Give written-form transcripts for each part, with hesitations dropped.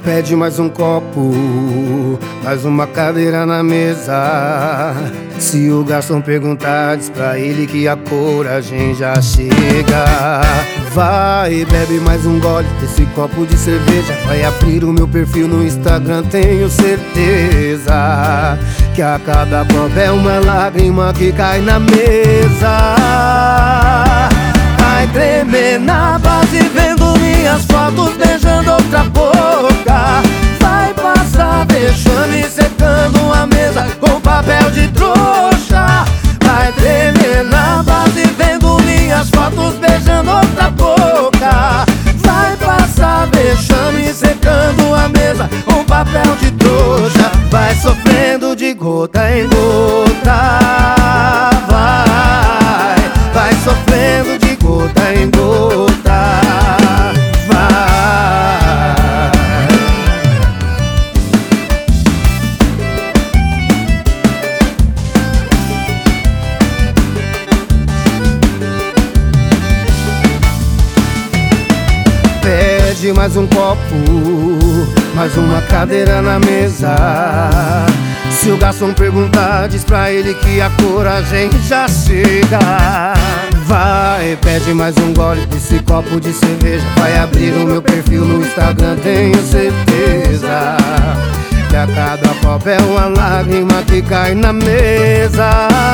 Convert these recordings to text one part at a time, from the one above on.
Pede mais um copo, mais uma cadeira na mesa. Se o garçom perguntar, diz pra ele que a coragem já chega. Vai, bebe mais um gole desse copo de cerveja. Vai abrir o meu perfil no Instagram, tenho certeza que a cada copo é uma lágrima que cai na mesa. Vai tremer na base vendo minhas fotos beijando outra boca. Vai passar vexame secando a mesa com papel de trouxa. Vai tremer na base vendo minhas fotos beijando outra boca. Vai passar vexame secando a mesa com papel de trouxa. Vai sofrendo de gota em gota. Vai sofrendo de gota em gota. Pede mais um copo, mais uma cadeira na mesa. Se o garçom perguntar, diz pra ele que a coragem já chega. Vai, pede mais um gole desse copo de cerveja. Vai abrir o meu perfil no Instagram, tenho certeza que a cada copo é uma lágrima que cai na mesa.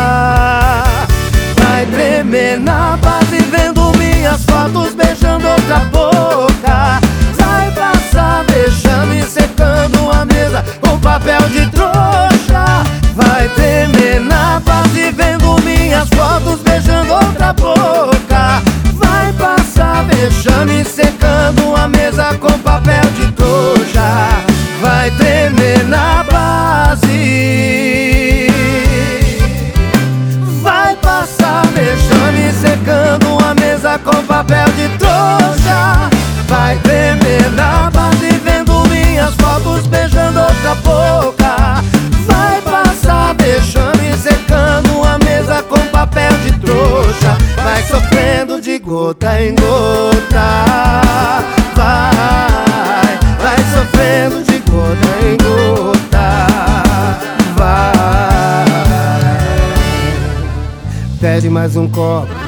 Vai tremer na base vendo minhas fotos beijando outra boca. Vai passar vexame secando a mesa com papel de trouxa. Vai tremer na base vendo minhas fotos beijando outra boca. Vai passar vexame secando a mesa com papel de trouxa. Vai tremer na base. Vai passar vexame secando a mesa com papel de trouxa. Vai tremer na base vendo minhas fotos beijando outra boca. Vai passar vexame secando a mesa com papel de trouxa. Vai sofrendo de gota em gota. Vai sofrendo de gota em gota. Vai. Pede mais um copo,